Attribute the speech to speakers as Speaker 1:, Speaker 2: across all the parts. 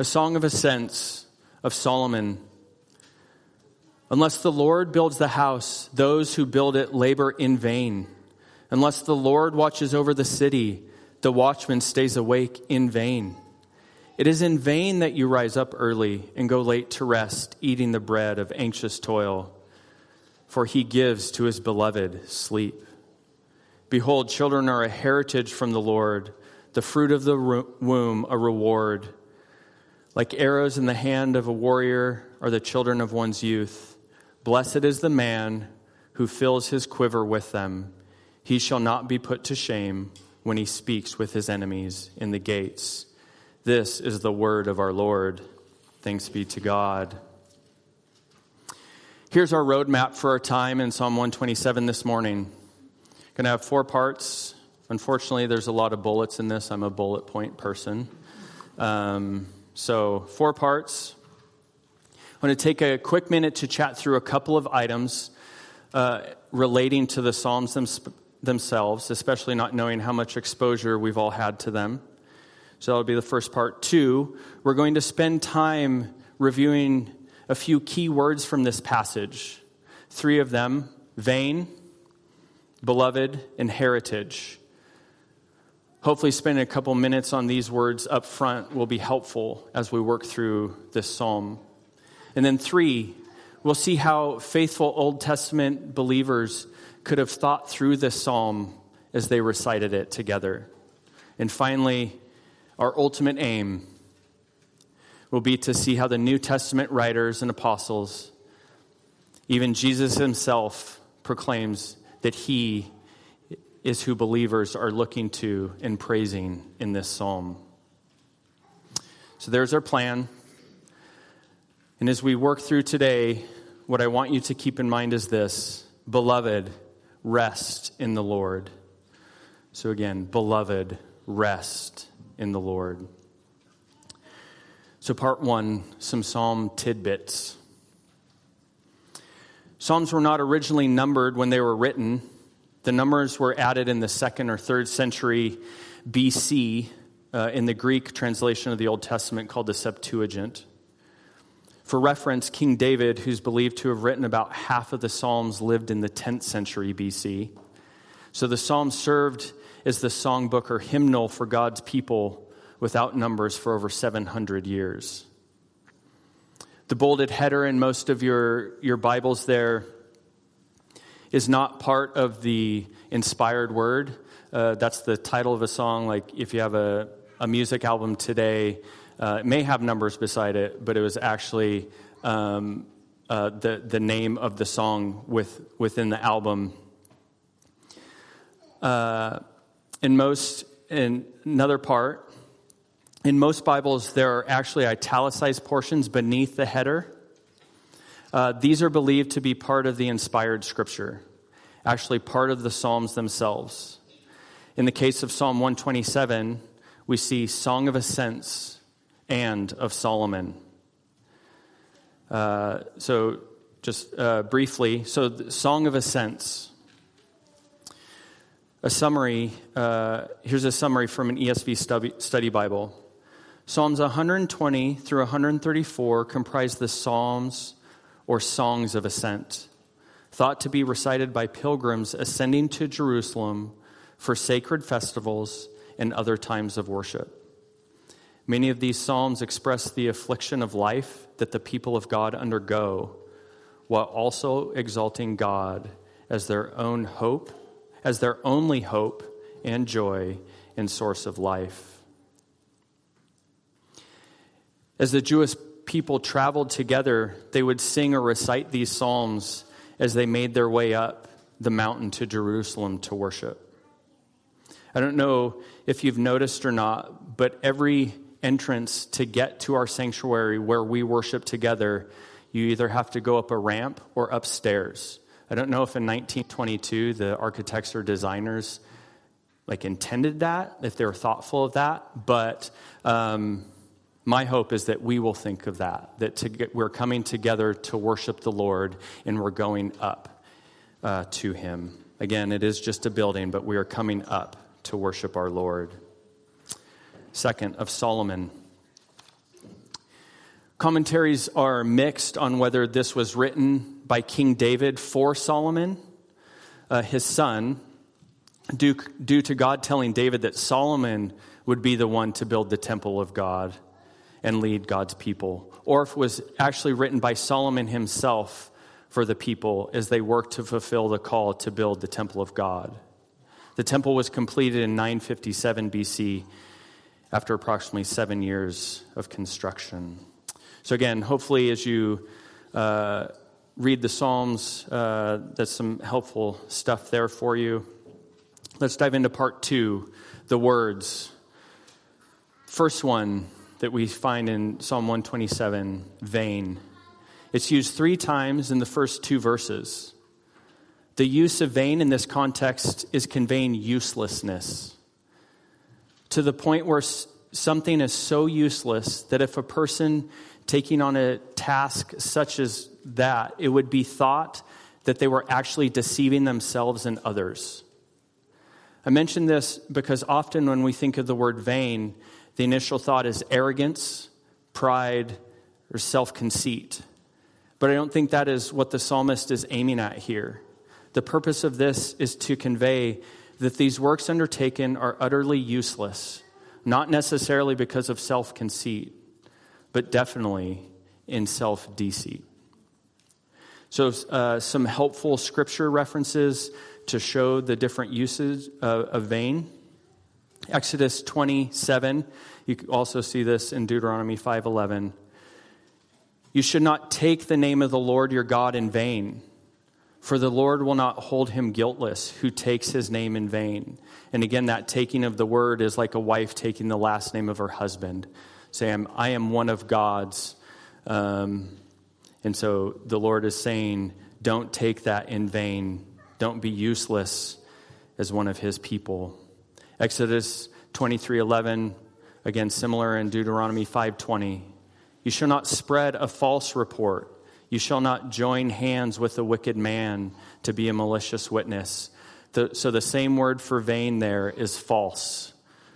Speaker 1: A song of ascents of Solomon. Unless the Lord builds the house, those who build it labor in vain. Unless the Lord watches over the city, the watchman stays awake in vain. It is in vain that you rise up early and go late to rest, eating the bread of anxious toil, for he gives to his beloved sleep. Behold, children are a heritage from the Lord, the fruit of the womb a reward. Like arrows in the hand of a warrior are the children of one's youth. Blessed is the man who fills his quiver with them. He shall not be put to shame when he speaks with his enemies in the gates. This is the word of our Lord. Thanks be to God. Here's our roadmap for our time in Psalm 127 this morning. Going to have 4 parts. Unfortunately, there's a lot of bullets in this. I'm a bullet point person. So 4 parts. I want to take a quick minute to chat through a couple of items relating to the Psalms themselves, especially not knowing how much exposure we've all had to them. So that'll be the first part. 2, we're going to spend time reviewing a few key words from this passage. 3 of them: vain, beloved, and heritage. Hopefully spending a couple minutes on these words up front will be helpful as we work through this psalm. And then 3, we'll see how faithful Old Testament believers could have thought through this psalm as they recited it together. And finally, our ultimate aim will be to see how the New Testament writers and apostles, even Jesus himself, proclaims that he is who believers are looking to and praising in this psalm. So there's our plan. And as we work through today, what I want you to keep in mind is this: beloved, rest in the Lord. So again, beloved, rest in the Lord. So part 1, some psalm tidbits. Psalms were not originally numbered when they were written. The numbers were added in the 2nd or 3rd century BC in the Greek translation of the Old Testament called the Septuagint. For reference, King David, who's believed to have written about half of the Psalms, lived in the 10th century BC. So the Psalms served as the songbook or hymnal for God's people without numbers for over 700 years. The bolded header in most of your Bibles there is not part of the inspired word. That's the title of a song. Like if you have a music album today, it may have numbers beside it, but it was actually the name of the song within the album. In most Bibles, there are actually italicized portions beneath the header. These are believed to be part of the inspired scripture, actually part of the Psalms themselves. In the case of Psalm 127, we see Song of Ascents and of Solomon. So just briefly, so Song of Ascents. A summary, here's a summary from an ESV study Bible. Psalms 120 through 134 comprise the Psalms or songs of ascent, thought to be recited by pilgrims ascending to Jerusalem for sacred festivals and other times of worship. Many of these psalms express the affliction of life that the people of God undergo, while also exalting God as their own hope, as their only hope and joy and source of life. As the Jewish people traveled together, they would sing or recite these psalms as they made their way up the mountain to Jerusalem to worship. I don't know if you've noticed or not, but every entrance to get to our sanctuary where we worship together, you either have to go up a ramp or upstairs. I don't know if in 1922 the architects or designers intended that, if they were thoughtful of that, but my hope is that we will think of that we're coming together to worship the Lord and we're going up to him. Again, it is just a building, but we are coming up to worship our Lord. 2nd, of Solomon. Commentaries are mixed on whether this was written by King David for Solomon, his son, due to God telling David that Solomon would be the one to build the temple of God and lead God's people, or if it was actually written by Solomon himself for the people as they worked to fulfill the call to build the temple of God. The temple was completed in 957 BC after approximately 7 years of construction. So again, hopefully as you read the Psalms, that's some helpful stuff there for you. Let's dive into part 2, the words. First one that we find in Psalm 127, vain. It's used 3 times in the first 2 verses. The use of vain in this context is conveying uselessness, to the point where something is so useless that if a person taking on a task such as that, it would be thought that they were actually deceiving themselves and others. I mention this because often when we think of the word vain, the initial thought is arrogance, pride, or self-conceit. But I don't think that is what the psalmist is aiming at here. The purpose of this is to convey that these works undertaken are utterly useless, not necessarily because of self-conceit, but definitely in self-deceit. So some helpful scripture references to show the different uses of vain. Exodus 27, you can also see this in Deuteronomy 5:11. You should not take the name of the Lord your God in vain, for the Lord will not hold him guiltless who takes his name in vain. And again, that taking of the word is like a wife taking the last name of her husband. Saying, I am one of God's. And so the Lord is saying, don't take that in vain. Don't be useless as one of his people. Exodus 23:11, again similar in Deuteronomy 5:20. You shall not spread a false report. You shall not join hands with a wicked man to be a malicious witness. So the same word for vain there is false.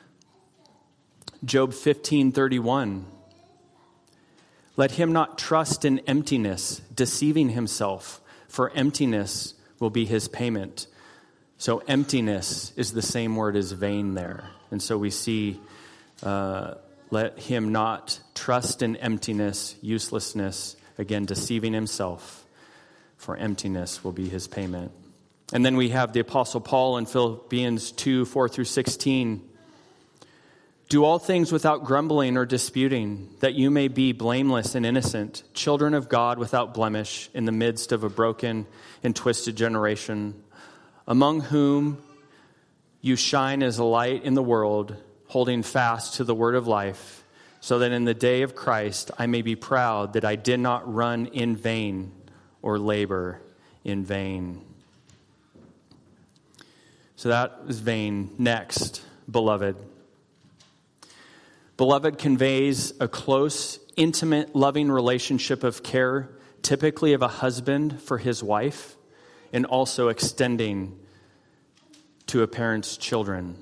Speaker 1: Job 15:31. Let him not trust in emptiness, deceiving himself, for emptiness will be his payment. So emptiness is the same word as vain there. And so we see, let him not trust in emptiness, uselessness, again, deceiving himself, for emptiness will be his payment. And then we have the Apostle Paul in Philippians 2:4-16. Do all things without grumbling or disputing, that you may be blameless and innocent, children of God without blemish, in the midst of a broken and twisted generation, among whom you shine as a light in the world, holding fast to the word of life, so that in the day of Christ I may be proud that I did not run in vain or labor in vain. So that is vain. Next, beloved. Beloved conveys a close, intimate, loving relationship of care, typically of a husband for his wife, and also extending to a parent's children.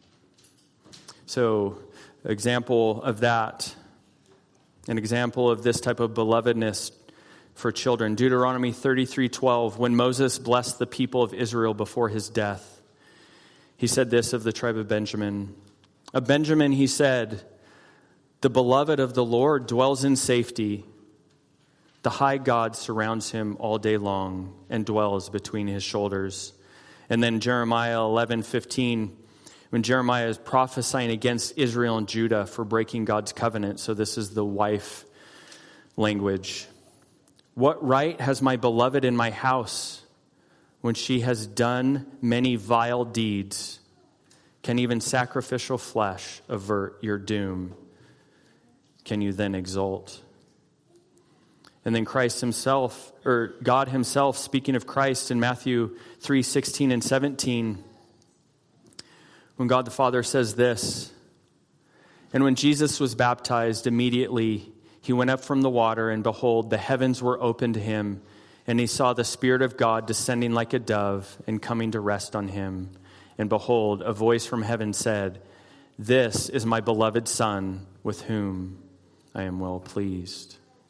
Speaker 1: So, example of that, an example of this type of belovedness for children. Deuteronomy 33:12, when Moses blessed the people of Israel before his death, he said this of the tribe of Benjamin. Of Benjamin he said, the beloved of the Lord dwells in safety. The high God surrounds him all day long and dwells between his shoulders. And then Jeremiah 11:15, when Jeremiah is prophesying against Israel and Judah for breaking God's covenant. So this is the wife language. What right has my beloved in my house when she has done many vile deeds? Can even sacrificial flesh avert your doom? Can you then exult? And then Christ himself, or God himself, speaking of Christ in Matthew 3:16 and 17, when God the Father says this, and when Jesus was baptized, immediately he went up from the water, and behold, the heavens were opened to him, and he saw the Spirit of God descending like a dove and coming to rest on him. And behold, a voice from heaven said, this is my beloved Son, with whom I am well pleased.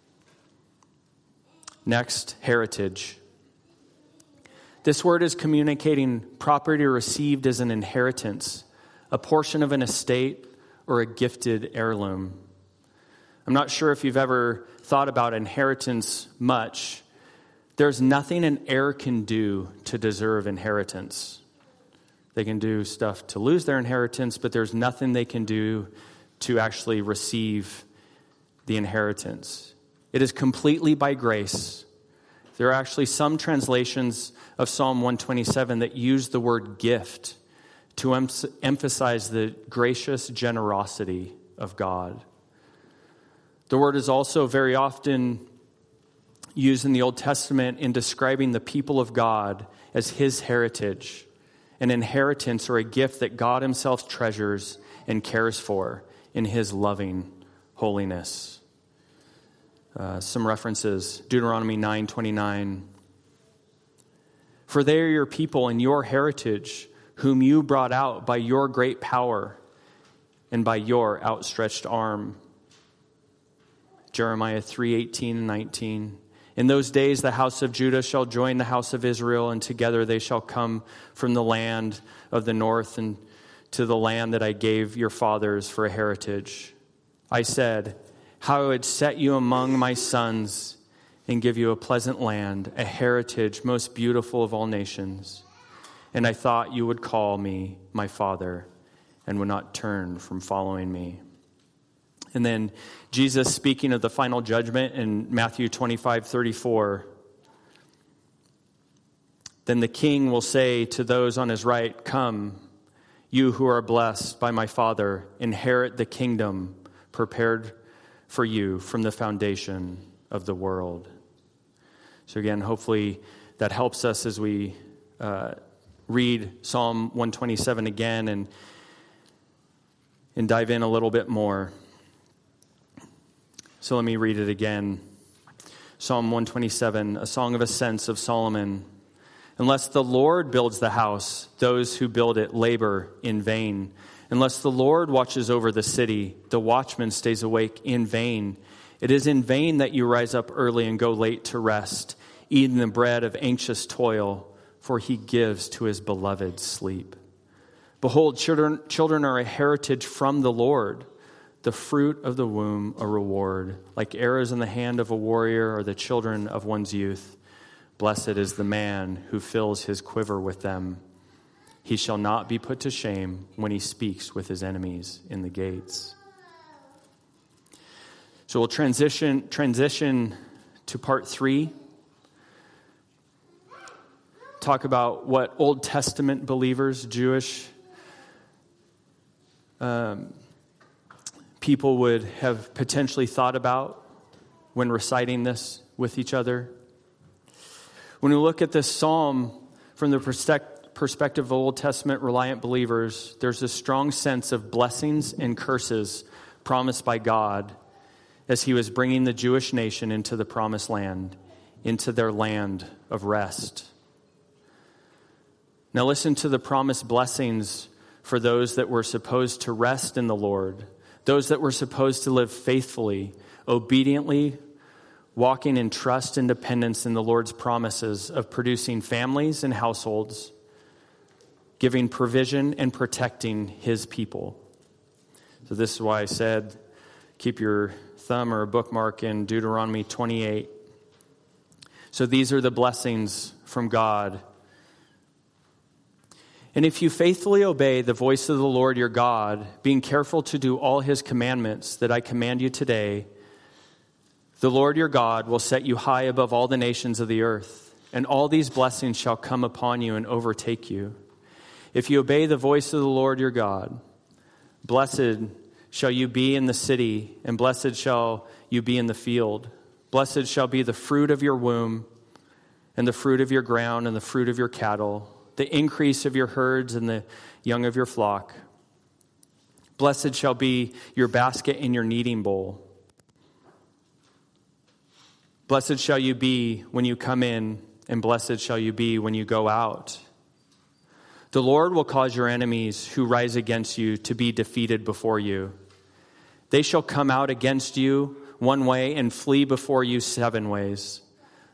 Speaker 1: Next, heritage. This word is communicating property received as an inheritance, a portion of an estate, or a gifted heirloom. I'm not sure if you've ever thought about inheritance much. There's nothing an heir can do to deserve inheritance. They can do stuff to lose their inheritance, but there's nothing they can do to actually receive the inheritance. It is completely by grace. There are actually some translations of Psalm 127 that use the word gift to emphasize the gracious generosity of God. The word is also very often used in the Old Testament in describing the people of God as his heritage, an inheritance or a gift that God himself treasures and cares for in his loving holiness. Some references, Deuteronomy 9:29. For they are your people and your heritage, whom you brought out by your great power and by your outstretched arm. Jeremiah 3:18 and 19. In those days the house of Judah shall join the house of Israel, and together they shall come from the land of the north and to the land that I gave your fathers for a heritage. I said, how I would set you among my sons and give you a pleasant land, a heritage most beautiful of all nations. And I thought you would call me my father and would not turn from following me. And then Jesus speaking of the final judgment in Matthew 25:34. Then the king will say to those on his right, come, you who are blessed by my Father, inherit the kingdom prepared for you from the foundation of the world. So again, hopefully that helps us as we read Psalm 127 again and dive in a little bit more. So let me read it again. Psalm 127, a song of ascents of Solomon. Unless the Lord builds the house, those who build it labor in vain. Unless the Lord watches over the city, the watchman stays awake in vain. It is in vain that you rise up early and go late to rest, eating the bread of anxious toil, for he gives to his beloved sleep. Behold, children are a heritage from the Lord, the fruit of the womb a reward. Like arrows in the hand of a warrior are the children of one's youth. Blessed is the man who fills his quiver with them. He shall not be put to shame when he speaks with his enemies in the gates. So we'll transition to part 3. Talk about what Old Testament believers, Jewish people would have potentially thought about when reciting this with each other. When we look at this psalm from the perspective of Old Testament reliant believers, there's a strong sense of blessings and curses promised by God as he was bringing the Jewish nation into the promised land, into their land of rest. Now listen to the promised blessings for those that were supposed to rest in the Lord, those that were supposed to live faithfully, obediently, walking in trust and dependence in the Lord's promises of producing families and households, giving provision and protecting his people. So this is why I said, keep your thumb or a bookmark in Deuteronomy 28. So these are the blessings from God. And if you faithfully obey the voice of the Lord your God, being careful to do all his commandments that I command you today, the Lord your God will set you high above all the nations of the earth, and all these blessings shall come upon you and overtake you. If you obey the voice of the Lord your God, blessed shall you be in the city, and blessed shall you be in the field. Blessed shall be the fruit of your womb, and the fruit of your ground, and the fruit of your cattle, the increase of your herds, and the young of your flock. Blessed shall be your basket and your kneading bowl. Blessed shall you be when you come in, and blessed shall you be when you go out. The Lord will cause your enemies who rise against you to be defeated before you. They shall come out against you one way and flee before you 7 ways.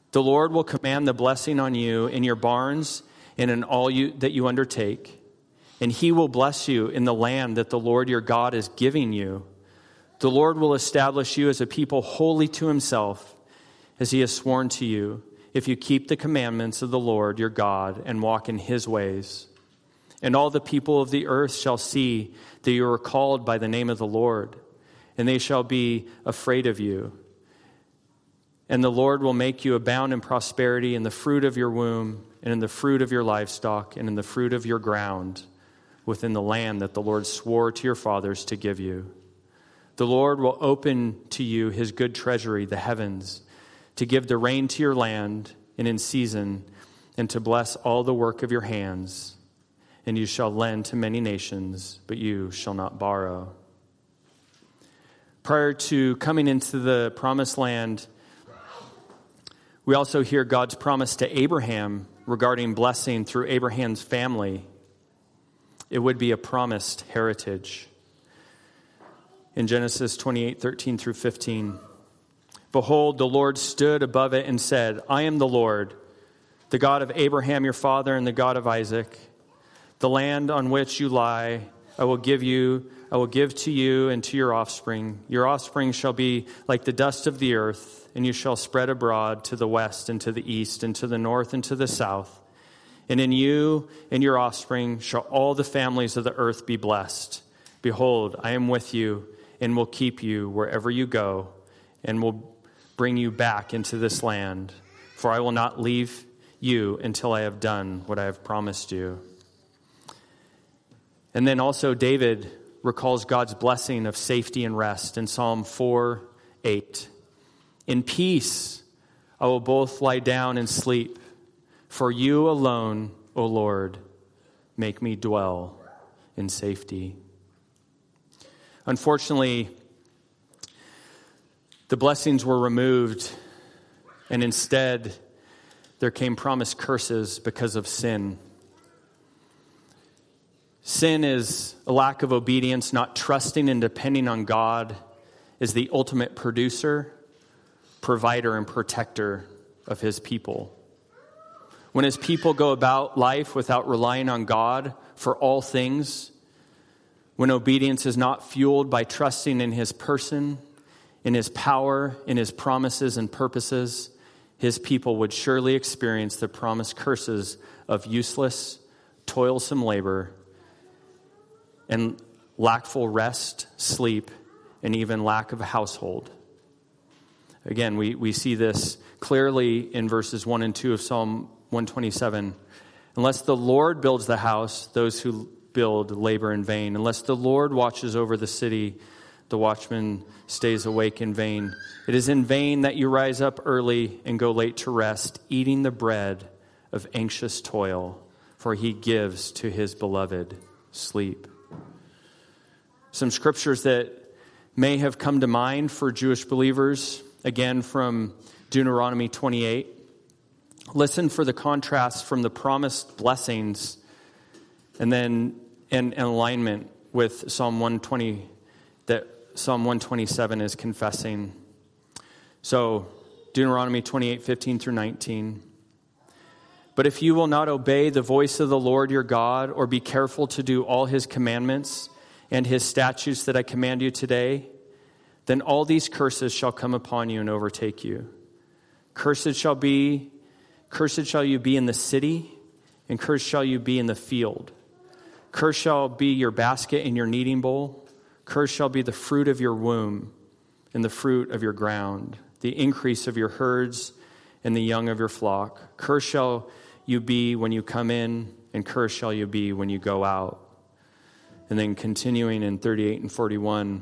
Speaker 1: The Lord will command the blessing on you in your barns and in all that you undertake. And he will bless you in the land that the Lord your God is giving you. The Lord will establish you as a people holy to himself, as he has sworn to you, if you keep the commandments of the Lord your God and walk in his ways. And all the people of the earth shall see that you are called by the name of the Lord, and they shall be afraid of you. And the Lord will make you abound in prosperity in the fruit of your womb, and in the fruit of your livestock, and in the fruit of your ground, within the land that the Lord swore to your fathers to give you. The Lord will open to you his good treasury, the heavens, to give the rain to your land and in season, and to bless all the work of your hands. And you shall lend to many nations, but you shall not borrow. Prior to coming into the promised land, we also hear God's promise to Abraham regarding blessing through Abraham's family. It would be a promised heritage. In Genesis 28:13 through 15, behold, the Lord stood above it and said, I am the Lord, the God of Abraham your father and the God of Isaac. The land on which you lie, I will give to you and to your offspring. Your offspring shall be like the dust of the earth, and you shall spread abroad to the west and to the east and to the north and to the south. And in you and your offspring shall all the families of the earth be blessed. Behold, I am with you and will keep you wherever you go, and will bring you back into this land. For I will not leave you until I have done what I have promised you. And then also David recalls God's blessing of safety and rest in Psalm 4:8. In peace I will both lie down and sleep, for you alone, O Lord, make me dwell in safety. Unfortunately, the blessings were removed, and instead there came promised curses because of sin. Sin is a lack of obedience, not trusting and depending on God as the ultimate producer, provider, and protector of his people. When his people go about life without relying on God for all things, when obedience is not fueled by trusting in his person, in his power, in his promises and purposes, his people would surely experience the promised curses of useless, toilsome labor, and lackful rest, sleep, and even lack of a household. Again, we see this clearly in verses 1 and 2 of Psalm 127. Unless the Lord builds the house, those who build labor in vain. Unless the Lord watches over the city, the watchman stays awake in vain. It is in vain that you rise up early and go late to rest, eating the bread of anxious toil, for he gives to his beloved sleep. Some scriptures that may have come to mind for Jewish believers, again from Deuteronomy 28. Listen for the contrast from the promised blessings and then in alignment with Psalm 120 that Psalm 127 is confessing. So Deuteronomy 28:15 through 19. But if you will not obey the voice of the Lord your God, or be careful to do all his commandments and his statutes that I command you today, then all these curses shall come upon you and overtake you. Cursed shall you be in the city, and cursed shall you be in the field. Cursed shall be your basket and your kneading bowl. Cursed shall be the fruit of your womb and the fruit of your ground, the increase of your herds and the young of your flock. Cursed shall you be when you come in, and cursed shall you be when you go out. And then continuing in 38 and 41,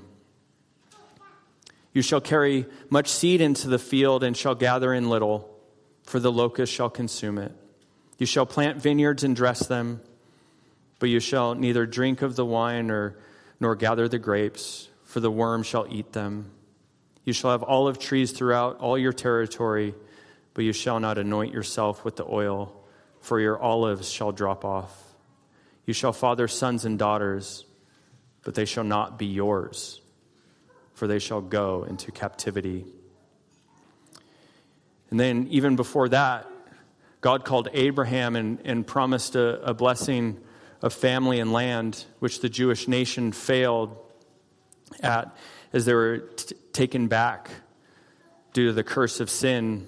Speaker 1: you shall carry much seed into the field and shall gather in little, for the locust shall consume it. You shall plant vineyards and dress them, but you shall neither drink of the wine nor gather the grapes, for the worm shall eat them. You shall have olive trees throughout all your territory, but you shall not anoint yourself with the oil, for your olives shall drop off. You shall father sons and daughters, but they shall not be yours, for they shall go into captivity. And then even before that, God called Abraham and promised a blessing of family and land, which the Jewish nation failed at as they were taken back due to the curse of sin.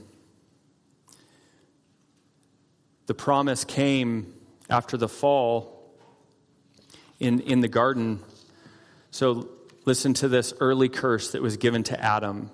Speaker 1: The promise came after the fall in the garden. So listen to this early curse that was given to Adam.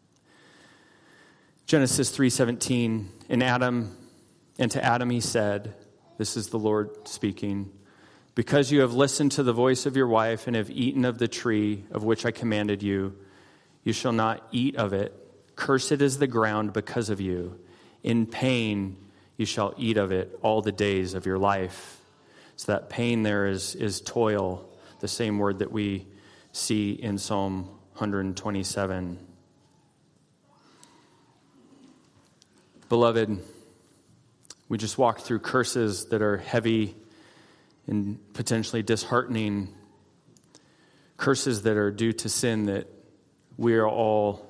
Speaker 1: Genesis 3:17, and to Adam he said, this is the Lord speaking, because you have listened to the voice of your wife and have eaten of the tree of which I commanded you, you shall not eat of it. Cursed is the ground because of you. In pain you shall eat of it all the days of your life. So that pain there is toil, the same word that we see in Psalm 127. Beloved, we just walked through curses that are heavy and potentially disheartening, curses that are due to sin that we are all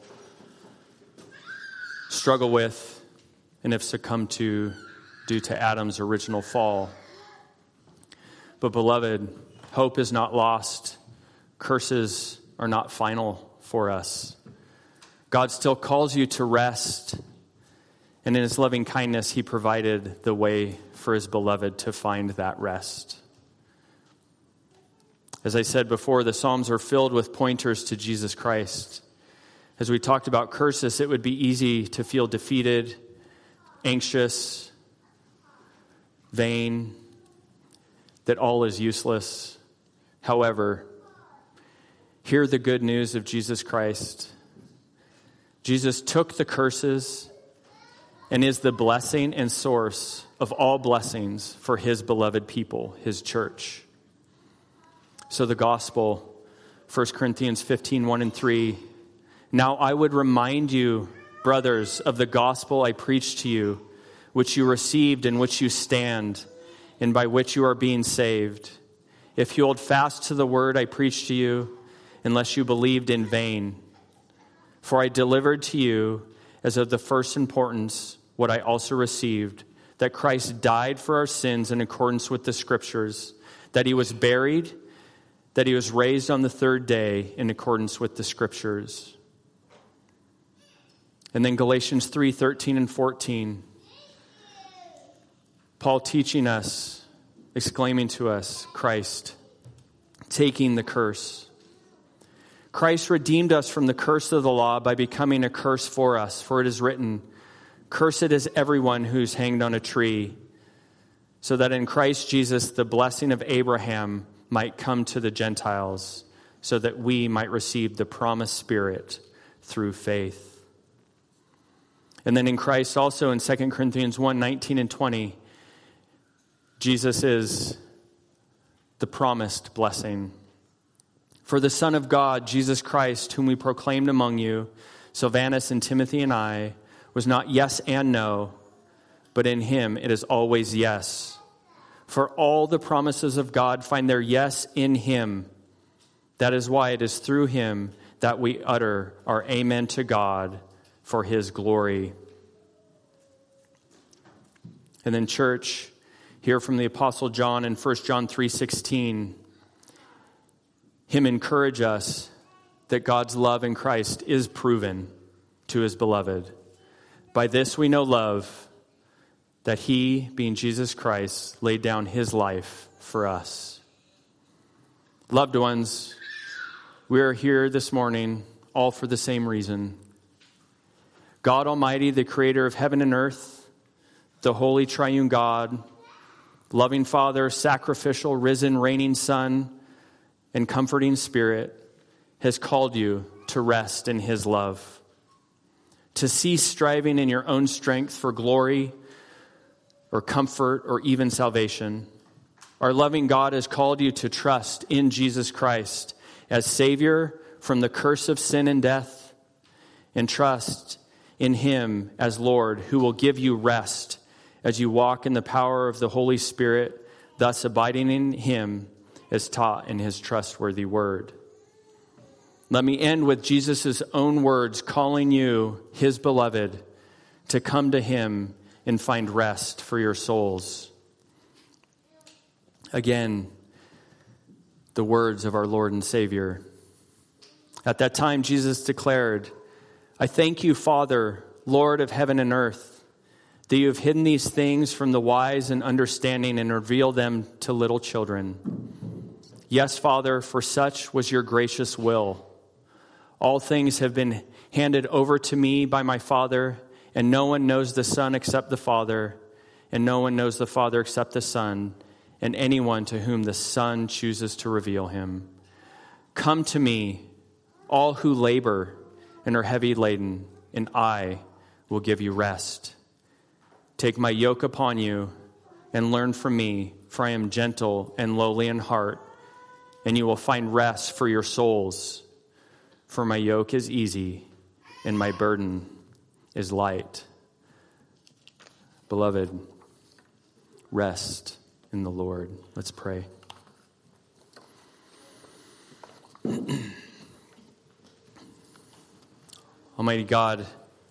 Speaker 1: struggle with and have succumbed to due to Adam's original fall. But beloved, hope is not lost. Curses are not final for us. God still calls you to rest. And in his loving kindness, he provided the way for his beloved to find that rest. As I said before, the Psalms are filled with pointers to Jesus Christ. As we talked about curses, it would be easy to feel defeated, anxious, vain, that all is useless. However, hear the good news of Jesus Christ. Jesus took the curses and is the blessing and source of all blessings for his beloved people, his church. So the gospel, 1 Corinthians 15, 1 and 3. Now I would remind you, brothers, of the gospel I preached to you, which you received, in which you stand, and by which you are being saved. If you hold fast to the word I preached to you, unless you believed in vain. For I delivered to you, as of the first importance, what I also received, that Christ died for our sins in accordance with the Scriptures, that he was buried, that he was raised on the third day in accordance with the Scriptures. And then Galatians 3, 13 and 14. Paul teaching us, exclaiming to us, Christ, taking the curse. Christ redeemed us from the curse of the law by becoming a curse for us. For it is written, cursed is everyone who's hanged on a tree, so that in Christ Jesus the blessing of Abraham might come to the Gentiles, so that we might receive the promised Spirit through faith. And then in Christ also in 2 Corinthians 1, 19 and 20, Jesus is the promised blessing. For the Son of God, Jesus Christ, whom we proclaimed among you, Silvanus and Timothy and I, was not yes and no, but in him it is always yes. For all the promises of God find their yes in him. That is why it is through him that we utter our amen to God for his glory. And then church, hear from the Apostle John in 1 John 3:16. Him encourage us that God's love in Christ is proven to his beloved. By this we know love, that he, being Jesus Christ, laid down his life for us. Loved ones, we are here this morning all for the same reason. God Almighty, the creator of heaven and earth, the holy triune God, loving Father, sacrificial, risen, reigning Son, and comforting Spirit, has called you to rest in his love, to cease striving in your own strength for glory or comfort or even salvation. Our loving God has called you to trust in Jesus Christ as Savior from the curse of sin and death, and trust in him as Lord, who will give you rest as you walk in the power of the Holy Spirit, thus abiding in him as taught in his trustworthy word. Let me end with Jesus' own words calling you, his beloved, to come to him and find rest for your souls. Again, the words of our Lord and Savior. At that time, Jesus declared, I thank you, Father, Lord of heaven and earth, that you have hidden these things from the wise and understanding and revealed them to little children. Yes, Father, for such was your gracious will. All things have been handed over to me by my Father, and no one knows the Son except the Father, and no one knows the Father except the Son, and anyone to whom the Son chooses to reveal him. Come to me, all who labor and are heavy laden, and I will give you rest. Take my yoke upon you and learn from me, for I am gentle and lowly in heart, and you will find rest for your souls. For my yoke is easy and my burden is light. Beloved, rest in the Lord. Let's pray. Almighty God,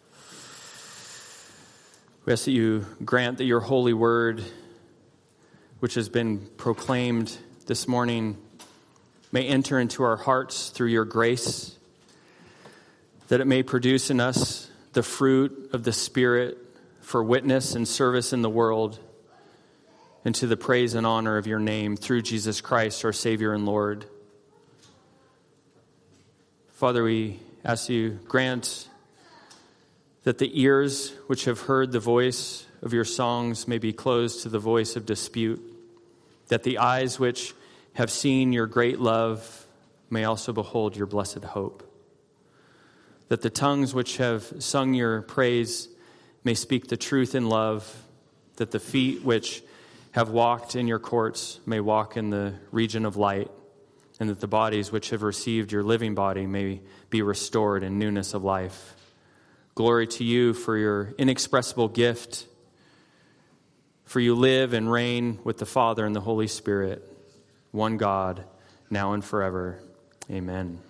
Speaker 1: we ask that you grant that your holy word, which has been proclaimed this morning, may enter into our hearts through your grace, that it may produce in us the fruit of the Spirit for witness and service in the world, and to the praise and honor of your name through Jesus Christ, our Savior and Lord. Father, we ask you grant that the ears which have heard the voice of your songs may be closed to the voice of dispute, that the eyes which have seen your great love may also behold your blessed hope, that the tongues which have sung your praise may speak the truth in love, that the feet which have walked in your courts may walk in the region of light, and that the bodies which have received your living body may be restored in newness of life. Glory to you for your inexpressible gift, for you live and reign with the Father and the Holy Spirit, one God, now and forever. Amen.